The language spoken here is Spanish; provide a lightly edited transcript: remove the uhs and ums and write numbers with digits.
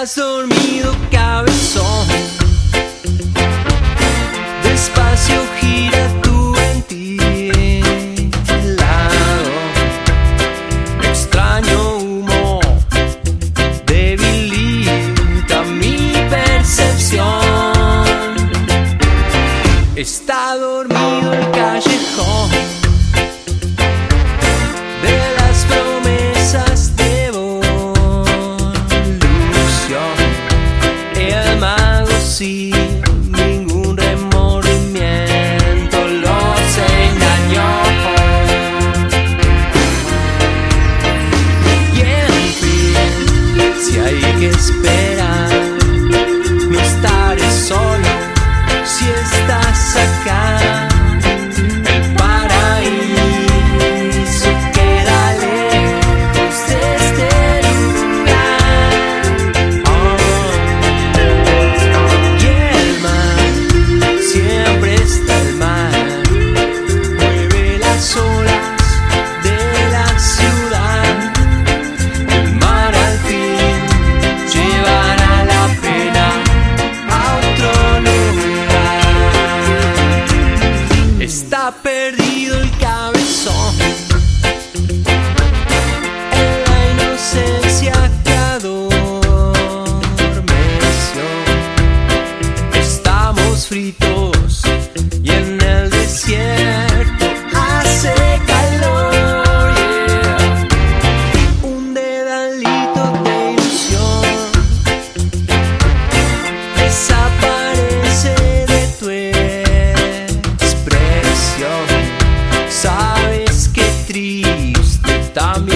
Estás dormido, cabezón. Despacio gira tu ventilado. Extraño humo debilita mi percepción. Está dormido el callejón de las promesas de evolución. El mago sin ningún remordimiento los engañó. Y en fin, si hay que esperar, no estaré solo si estás acá. El paraíso queda lejos de este lugar. Y el mar, siempre está el mar, mueve las olas de la ciudad. El mar al fin llevará la pena a otro lugar. Está perdido el cabezón en la inocencia que adormeció. Estamos fritos y en el desierto hace calor, yeah. Un dedalito de ilusión desaparece de tu expresión. Sabes que triste también